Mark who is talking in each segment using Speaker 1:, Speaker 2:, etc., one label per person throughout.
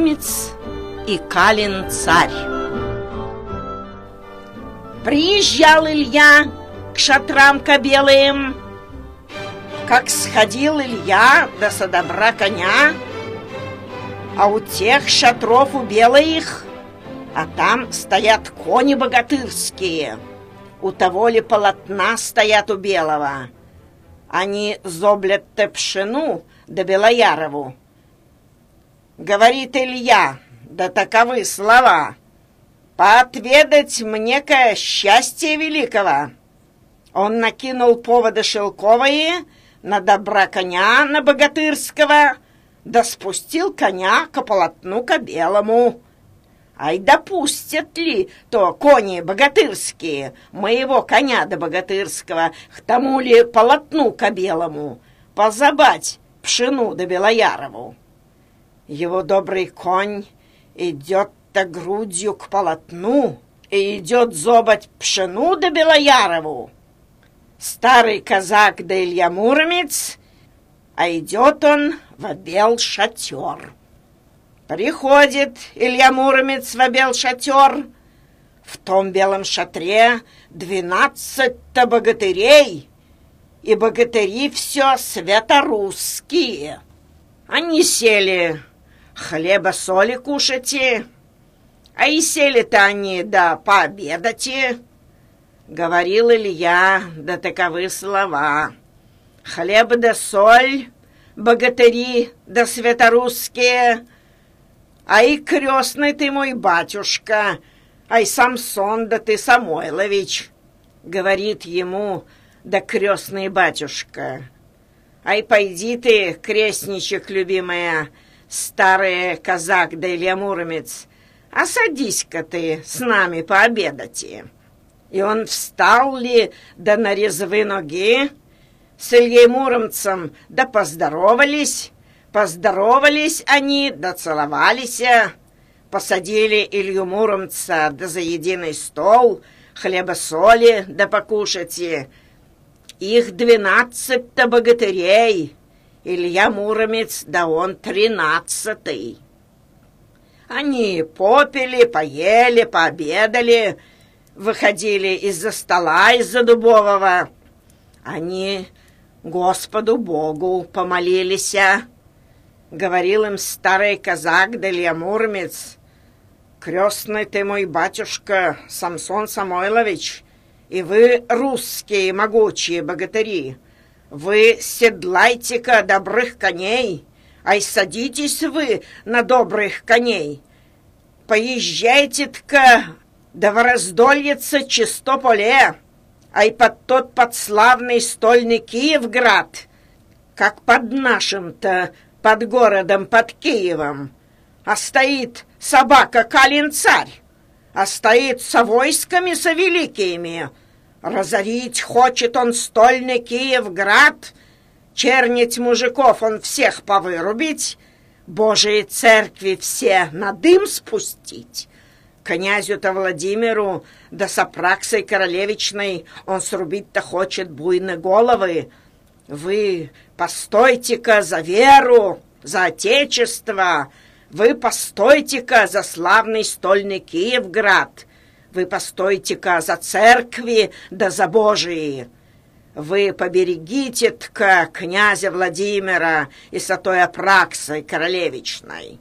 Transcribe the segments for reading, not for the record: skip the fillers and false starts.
Speaker 1: Муромец и Калин-царь. Приезжал Илья к шатрам кобелым. Как сходил Илья до содобра коня, а у тех шатров у белых, а там стоят кони богатырские, у того ли полотна стоят у белого. Они зоблят-то пшену да Белоярову. Говорит Илья, да таковы слова: «Поотведать мне-ка счастье великого». Он накинул поводы шелковые на добра коня, на богатырского, да спустил коня к полотну ко белому. Ай, допустят ли то кони богатырские моего коня до богатырского к тому ли полотну ко белому позабать пшену да Белоярову? Его добрый конь идет-то грудью к полотну и идет зобать пшену да Белоярову. Старый казак да Илья Муромец, а идет он в обел шатер. Приходит Илья Муромец в обел шатер. В том белом шатре 12-то богатырей, и богатыри все святорусские. Они сели хлеба-соли кушати, а и сели-то они да пообедати. Говорил Илья, да таковы слова: хлеб да соль, богатыри да святорусские, ай, крестный ты мой батюшка, ай, Самсон да ты Самойлович. Говорит ему, да крестный батюшка: ай, пойди ты, крестничек любимая, старый казак да Илья Муромец, а садись-ка ты с нами пообедати. И он встал ли, да на резвые ноги, с Ильей Муромцем, да поздоровались. Поздоровались они, да целовались. Посадили Илью Муромца, да за единый стол, хлеба-соли, да покушать. Их 12-то богатырей, Илья Муромец, да он 13-й. Они попили, поели, пообедали, выходили из-за стола, из-за дубового. Они Господу Богу помолились. Говорил им старый казак да Илья Муромец: крестный ты мой батюшка Самсон Самойлович, и вы, русские могучие богатыри, вы седлайте-ка добрых коней, ай, садитесь вы на добрых коней, поезжайте-ка да в раздольице Чистополе, ай, под тот подславный стольный Киевград, как под нашим-то, под городом, под Киевом. А стоит собака Калин-царь, а стоит со войсками со великими. Разорить хочет он стольный Киевград, чернить мужиков он всех повырубить, Божией церкви все на дым спустить. Князю-то Владимиру да с Апраксой Королевичной он срубить-то хочет буйны головы. Вы постойте-ка за веру, за отечество, вы постойте-ка за славный стольный Киевград, вы постойте-ка за церкви да за Божии. Вы поберегите-ка князя Владимира и святой Апраксой Королевичной.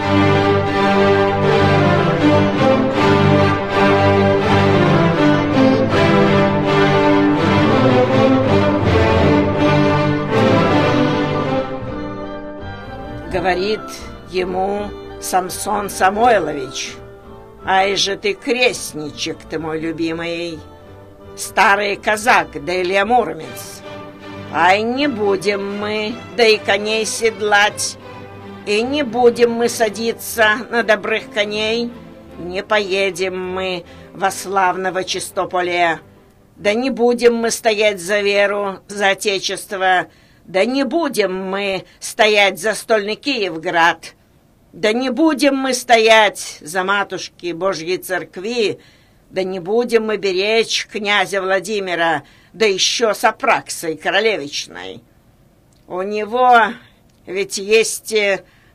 Speaker 1: Говорит ему Самсон Самойлович: ай же ты, крестничек ты мой любимый, старый казак да Илья Муромец, ай, не будем мы да и коней седлать, и не будем мы садиться на добрых коней, не поедем мы во славного Чистополе, да не будем мы стоять за веру, за отечество, да не будем мы стоять за стольный Киевград, да не будем мы стоять за матушки Божьей церкви, да не будем мы беречь князя Владимира, да еще с Апраксой Королевичной. У него ведь есть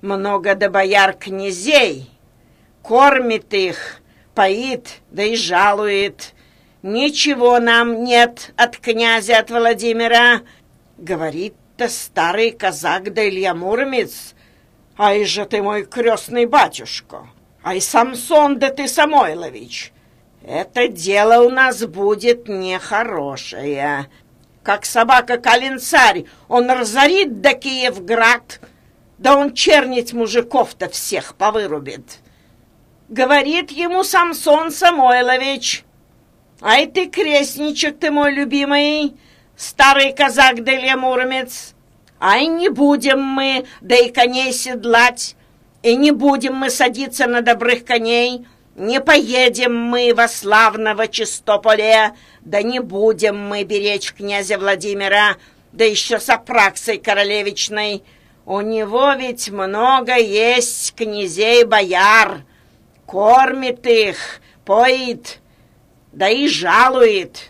Speaker 1: много до бояр князей, кормит их, поит, да и жалует. Ничего нам нет от князя, от Владимира, говорит-то старый казак да Илья Муромец. Ай же ты мой крестный батюшка, ай Самсон да ты Самойлович, это дело у нас будет нехорошее. Как собака Калинцарь, он разорит до Киевград, да он чернить мужиков-то всех повырубит. Говорит ему Самсон Самойлович: ай ты, крестничек ты мой любимый, старый казак да Илья Муромец, ай не будем мы, да и коней седлать, и не будем мы садиться на добрых коней, не поедем мы во славного Чистополе, да не будем мы беречь князя Владимира, да еще с Апраксой королевичной. У него ведь много есть князей-бояр, кормит их, поит, да и жалует.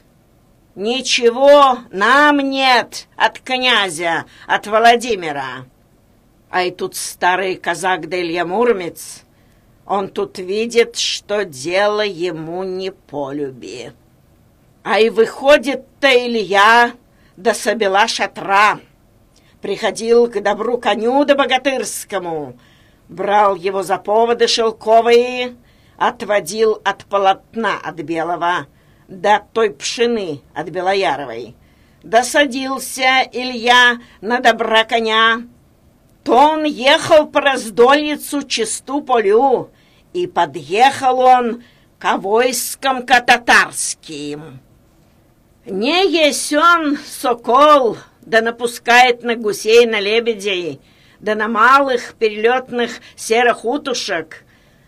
Speaker 1: Ничего нам нет от князя, от Владимира. А и тут старый казак да Илья Муромец, он тут видит, что дело ему не по люби. А и выходит-то Илья до собела шатра, приходил к добру коню да богатырскому, брал его за поводы шелковые, отводил от полотна от белого, до той пшены от белояровой. Досадился Илья на добра коня, то он ехал по раздольицу Чистополю, и подъехал он к войскам татарским. Не есть он сокол, да напускает на гусей, на лебедей, да на малых перелетных серых утушек.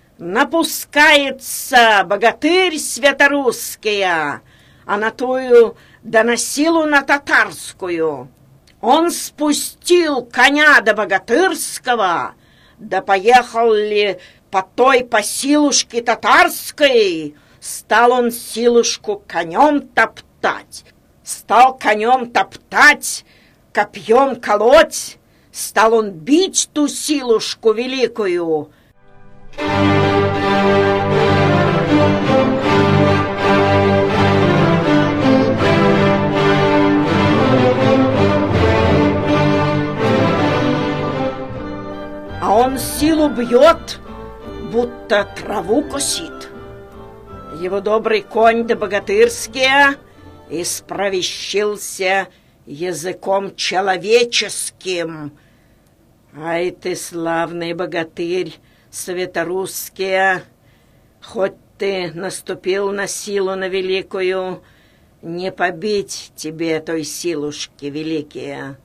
Speaker 1: Напускается богатырь святорусская, а на тую, да на силу на татарскую. Он спустил коня до богатырского, да поехал ли по той по силушке татарской, стал он силушку конем топтать, стал конем топтать, копьем колоть, стал он бить ту силушку великую. А он силу бьет, будто траву косит. Его добрый конь да богатырские исправещился языком человеческим. Ай ты, славный богатырь светорусские, хоть ты наступил на силу на великую, не побить тебе той силушки великие.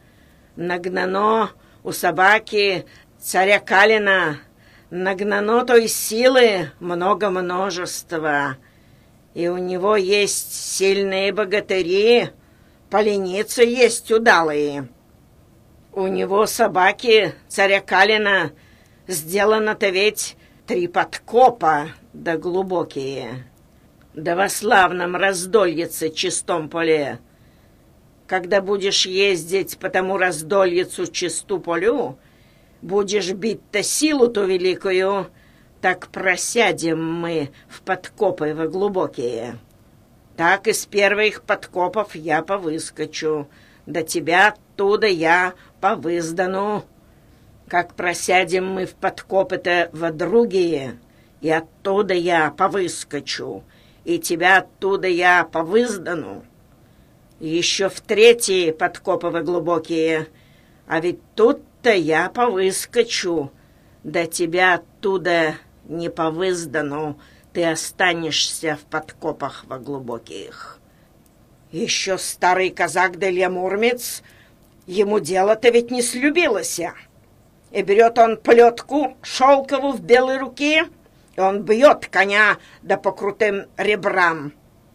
Speaker 1: Нагнано у собаки царя Калина, нагнано той силы много множества, и у него есть сильные богатыри, поленицы есть удалые. У него собаки царя Калина сделано-то ведь 3 подкопа, да глубокие, да во славном раздольице Чистом поле. Когда будешь ездить по тому раздольицу Чисту полю, будешь бить-то силу-то великую, так просядем мы в подкопы во глубокие. Так из первых подкопов я повыскочу, да тебя оттуда я повыздану. Как просядем мы в подкопы-то во другие, и оттуда я повыскочу, и тебя оттуда я повыздану. Еще в 3 подкопы во глубокие, а ведь тут-то я повыскочу, да тебя оттуда не повыздану, ты останешься в подкопах во глубоких. Еще старый казак да Илья Муромец, ему дело-то ведь не слюбилось. И берет он плетку шелковую в белой руке, и он бьет коня да по крутым ребрам.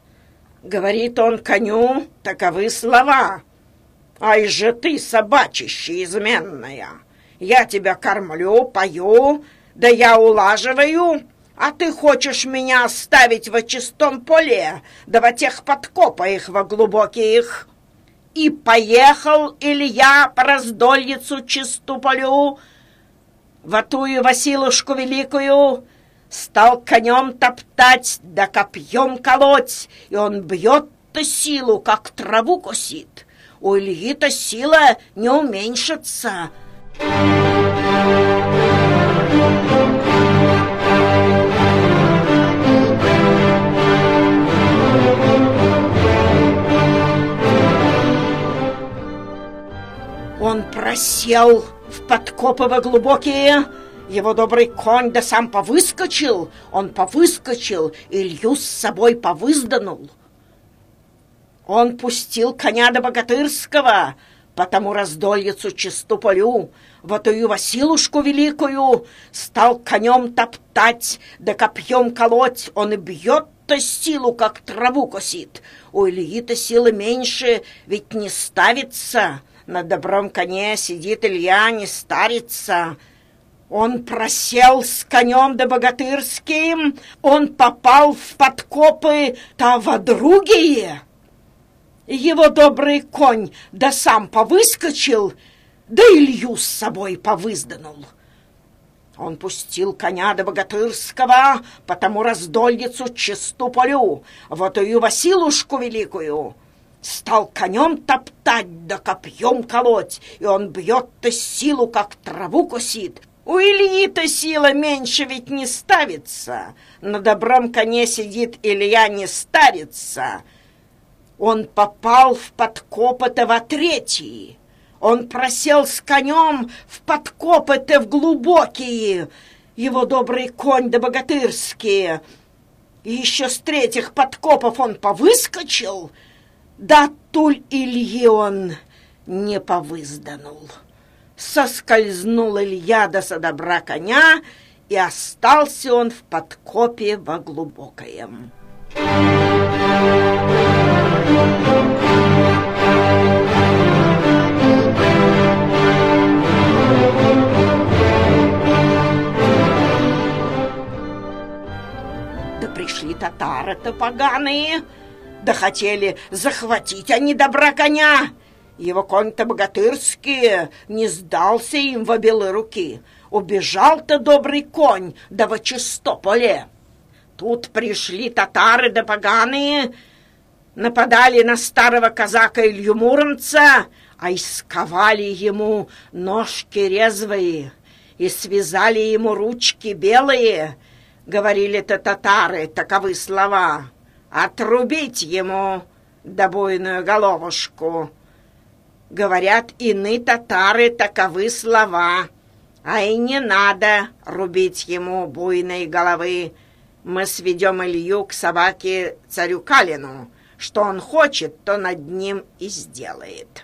Speaker 1: Говорит он коню таковы слова: «Ай же ты, собачище изменная! Я тебя кормлю, пою, да я улаживаю, а ты хочешь меня оставить во Чистом поле, да во тех подкопах во глубоких». И поехал Илья по раздольицу Чистополю. ватую Василушку великую, стал конем топтать, да копьем колоть, и он бьет-то силу, как траву косит. У Ильи-то сила не уменьшится. Он просел в подкопово глубокие, его добрый конь да сам повыскочил, он повыскочил, Илью с собой повызданул. Он пустил коня до Богатырского, потому раздольицу Чистополю, ватую Василушку великую, стал конем топтать, да копьем колоть, он и бьет-то силу, как траву косит. У Ильи-то силы меньше, ведь не ставится, на добром коне сидит Илья, не старится. Он просел с конем да Богатырским, он попал в подкопы того другие. Его добрый конь да сам повыскочил, да Илью с собой повызданул. Он пустил коня до Богатырского, потому раздольницу Чистополю, ватую Василушку великую, стал конем топтать да копьем колоть, и он бьет-то силу, как траву косит. У Ильи-то сила меньше ведь не ставится, на добром коне сидит Илья, не старится. Он попал в подкопы-то во третьи, он просел с конем в подкопы-то в глубокие, его добрый конь да Богатырские. И еще с третьих подкопов он повыскочил, да туль Ильи он не повызданул. Соскользнул Илья до содобра коня, и остался он в подкопе во глубокоем. Да пришли татары-то поганые, да хотели захватить они добра коня. Его конь-то Богатырский не сдался им в обе руки. Убежал-то добрый конь да во Чистополе. Тут пришли татары да поганые, нападали на старого казака Илью Муромца, а исковали ему ножки резвые и связали ему ручки белые. Говорили-то татары таковы слова: отрубить ему добойную головушку. Говорят иные татары таковы слова: а и не надо рубить ему буйной головы. Мы сведем Илью к собаке царю Калину. Что он хочет, то над ним и сделает.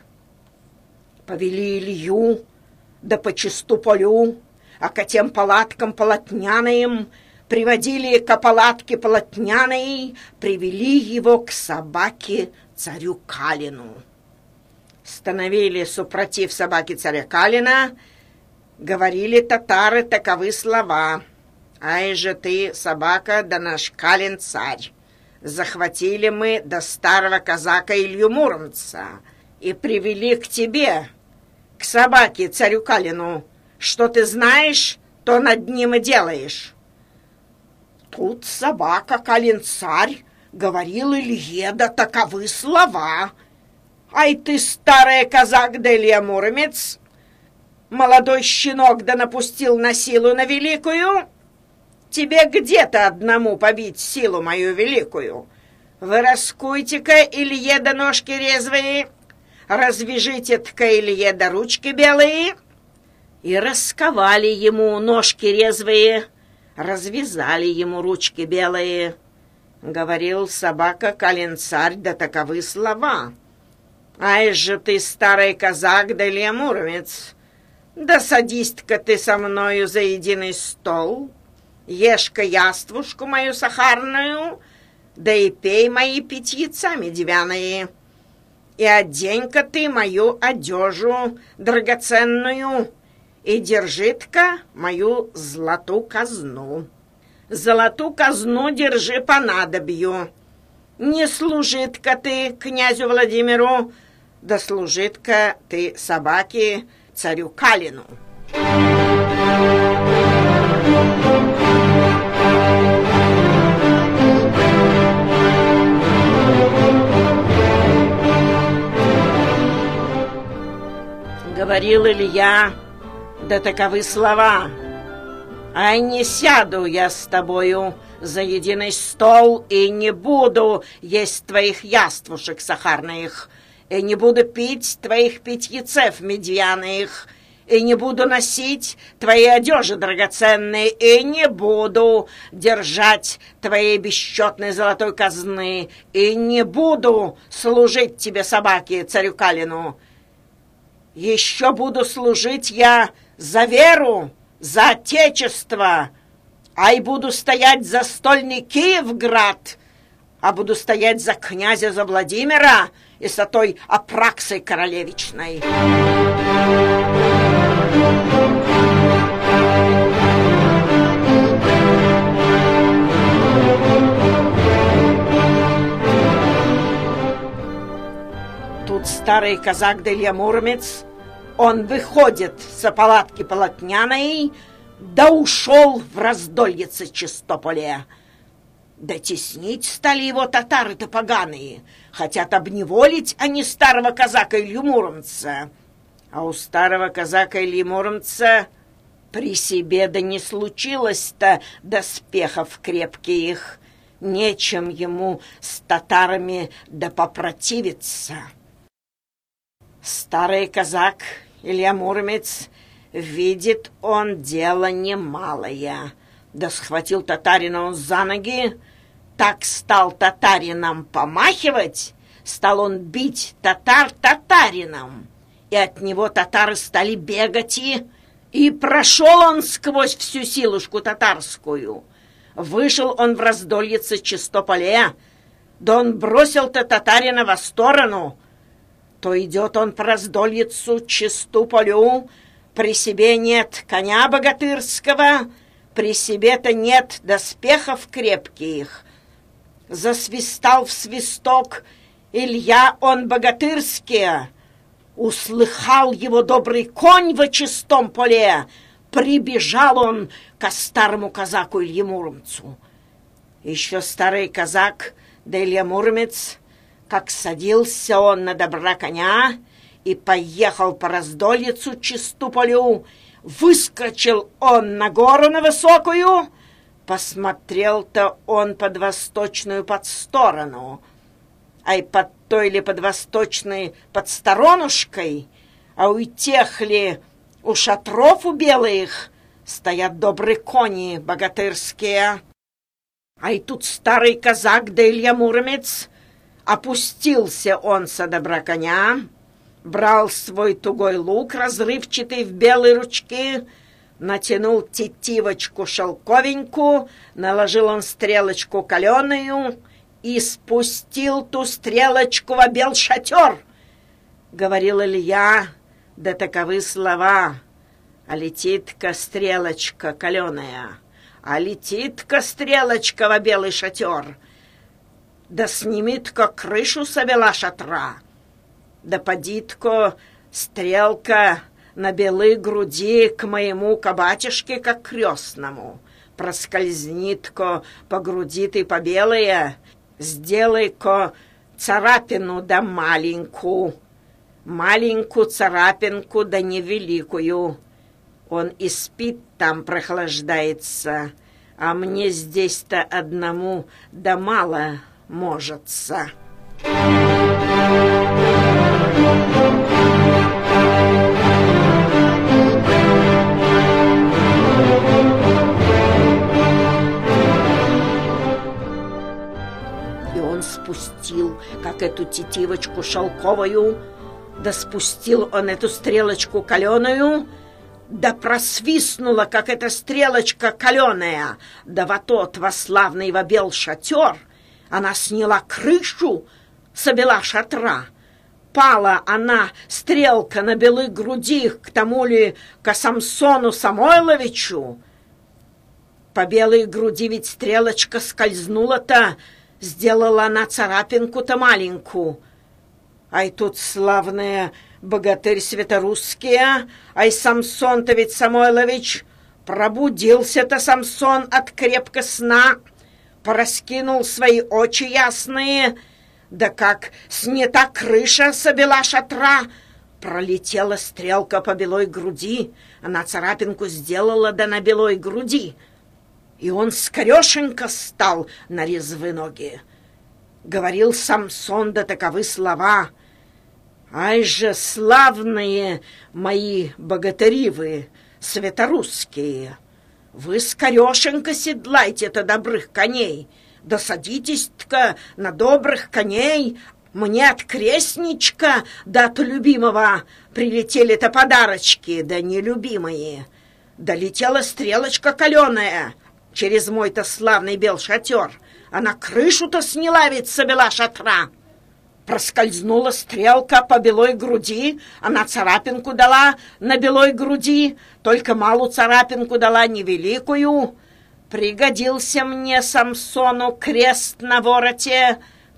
Speaker 1: Повели Илью, да по Чистополю, а к тем палаткам полотняным приводили к палатке полотняной, привели его к собаке царю Калину. Становили супротив собаки царя Калина, говорили татары таковы слова: ай же ты, собака, да наш Калин царь. Захватили мы до старого казака Илью Муромца и привели к тебе, к собаке царю Калину. Что ты знаешь, то над ним и делаешь. Тут собака Калин царь говорил Илье да таковы слова: ай ты, старый казак да Илья Муромец, молодой щенок да напустил на силу на великую. Тебе где-то одному побить силу мою великую. Вы раскуйте-ка Илье да ножки резвые, развяжите-ка Илье да ручки белые. И расковали ему ножки резвые, развязали ему ручки белые. Говорил собака Калин царь да таковы слова: ай же ты, старый казак да Илья Муромец, да садись-ка ты со мною за единый стол, ешь-ка яствушку мою сахарную, да и пей мои питьица медвяные, и одень-ка ты мою одежу драгоценную, и держит-ка мою золотую казну. Золотую казну держи понадобью. Не служит-ка ты князю Владимиру, да служит-ка ты собаке царю Калину. Говорил Илья, да таковы слова. А не сяду я с тобою за единый стол и не буду есть твоих яствушек сахарных, и не буду пить твоих питьецев медвяных, и не буду носить твои одежи драгоценные, и не буду держать твоей бесчетной золотой казны, и не буду служить тебе, собаке, царю Калину. Еще буду служить я за веру, за отечество, ай буду стоять за стольный Киевград, а буду стоять за князя, за Владимира и за той Апраксой королевичной. Тут старый казак Илья Муромец, он выходит с палатки полотняной, да ушел в раздольице Чистополе. Да теснить стали его татары-то поганые, хотят обневолить они старого казака Илью Муромца. А у старого казака Ильи Муромца при себе да не случилось-то доспехов крепких, нечем ему с татарами да попротивиться. Старый казак Илья Муромец, видит он дело немалое, да схватил татарина он за ноги, так стал татарином помахивать, стал он бить татар татарином, и от него татары стали бегать, и прошел он сквозь всю силушку татарскую. Вышел он в раздольице Чистополе, да он бросил-то татарина во сторону, то идет он по раздольицу Чистополю, при себе нет коня богатырского, при себе-то нет доспехов крепких. Засвистал в свисток Илья он богатырский, услыхал его добрый конь во чистом поле, прибежал он ко старому казаку Илье Муромцу. Еще старый казак да Илья Муромец, как садился он на добра коня и поехал по раздольицу Чистополю, выскочил он на гору на высокую, посмотрел-то он под восточную под сторону, а и под той ли под восточной под сторонушкой, а у тех ли у шатров у белых стоят добрые кони богатырские. А и тут старый казак да Илья Муромец, опустился он со добра коня, брал свой тугой лук, разрывчатый в белые ручки, натянул тетивочку шелковенькую, наложил он стрелочку каленую и спустил ту стрелочку во бел шатер. Говорил Илья, да таковы слова: а летит-ка стрелочка каленая, а летит-ка стрелочка во белый шатер, да снимит-ка крышу со бела шатра, да подит-ка стрелка на белой груди к моему кабатишке, как крестному, проскользнит-ка по груди ты по белые, сделай-ка царапину да маленькую царапинку да невеликую. Он и спит там, прохлаждается, а мне здесь-то одному да мало можется. И он спустил, как эту тетивочку шелковую, да спустил он эту стрелочку каленую, да просвистнула, как эта стрелочка каленая, да во тот во славный во бел шатер. Она сняла крышу со бела шатра. Пала она, стрелка, на белой груди к тому ли, ко Самсону Самойловичу. По белой груди ведь стрелочка скользнула-то, сделала она царапинку-то маленькую. Ай тут славные богатырь святорусские, ай Самсон-то ведь Самойлович, пробудился-то Самсон от крепко сна, пораскинул свои очи ясные, да как снята крыша со бела шатра, Пролетела стрелка по белой груди, она царапинку сделала, да на белой груди. И он скорешенько стал на резвые ноги. Говорил Самсон, да таковы слова: «Ай же, славные мои богатыри вы, светорусские! Вы скорешенько седлайте-то добрых коней, да садитесь-ка на добрых коней. Мне от крестничка, да от любимого прилетели-то подарочки, да нелюбимые. Долетела стрелочка каленая через мой-то славный бел шатер. Она крышу-то сняла ведь со бела шатра. Проскользнула стрелка по белой груди, она царапинку дала на белой груди, только малую царапинку дала, невеликую. Пригодился мне Самсону крест на вороте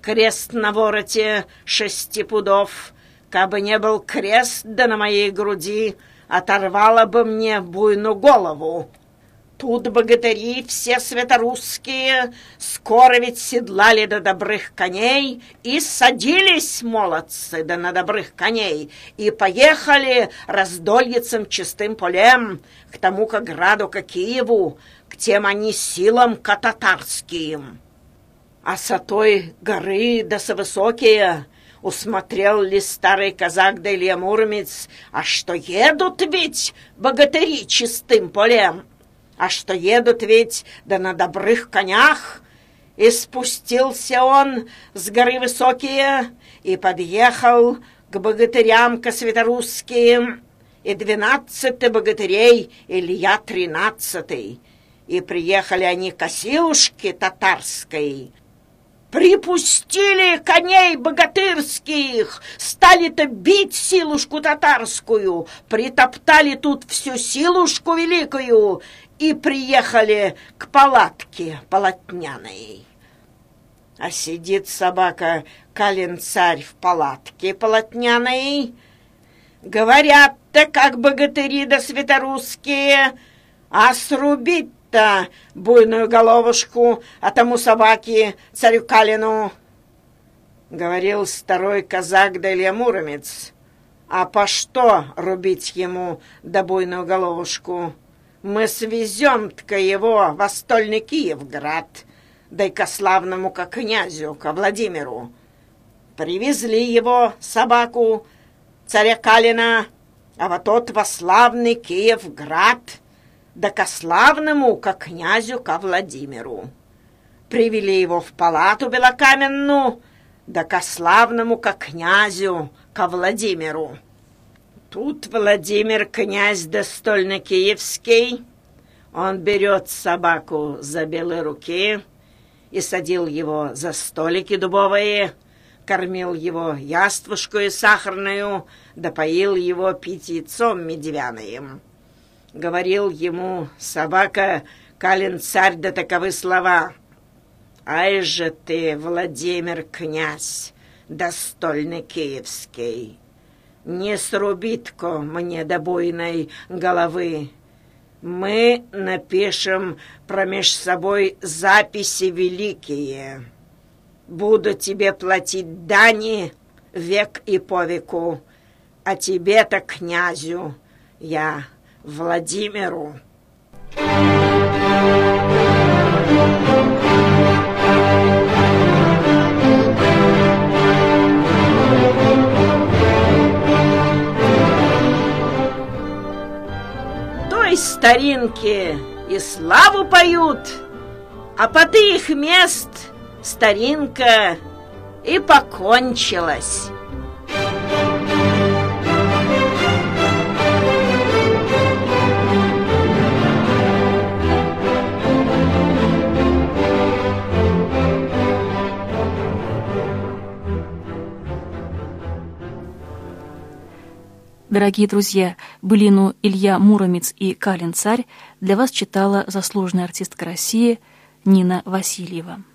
Speaker 1: 6 пудов. Кабы не был крест, да на моей груди, оторвало бы мне буйную голову. Тут богатыри все светорусские скоро ведь седлали до добрых коней и садились, молодцы, да на добрых коней, и поехали раздольицам чистым полем к тому ка граду, ка Киеву, к тем они силам ка татарским. А с той горы да со высокие усмотрел ли старый казак да Илья Муромец, а что едут ведь богатыри чистым полем, а что едут ведь да на добрых конях. И спустился он с горы высокие и подъехал к богатырям ко светорусским, и 12 богатырей, Илья 13. И приехали они к Осилушке татарской. Припустили коней богатырских, стали-то бить силушку татарскую, притоптали тут всю силушку великую и приехали к палатке полотняной. А сидит собака Калин-царь в палатке полотняной. Говорят-то, как богатыри да светорусские, а срубить-то буйную головушку, а тому собаке, царю Калину. Говорил старой казак да Илья Муромец: а по что рубить ему да буйную головушку? Мы свезем-ка его во стольный Киевград, да и ко славному ка князю, ко Владимиру. Привезли его, собаку, царя Калина, а вот тот во славный Киевград, да ко славному ка князю, ко Владимиру. Привели его в палату белокаменную, да ко славному ка князю, ко Владимиру. Тут Владимир, князь достольно-киевский, он берет собаку за белые руки и садил его за столики дубовые, кормил его яствушкою сахарную, да поил его питьецом медвяным. Говорил ему собака Калин-царь да таковы слова: «Ай же ты, Владимир, князь достольно-киевский! Не срубит-ко мне до буйной головы. Мы напишем промеж собой записи великие. Буду тебе платить дани век и по веку, а тебе-то, князю, я Владимиру». Старинки и славу поют, а по их мест старинка и покончилась.
Speaker 2: Дорогие друзья, былину «Илья Муромец и Калин-царь» для вас читала заслуженная артистка России Нина Васильева.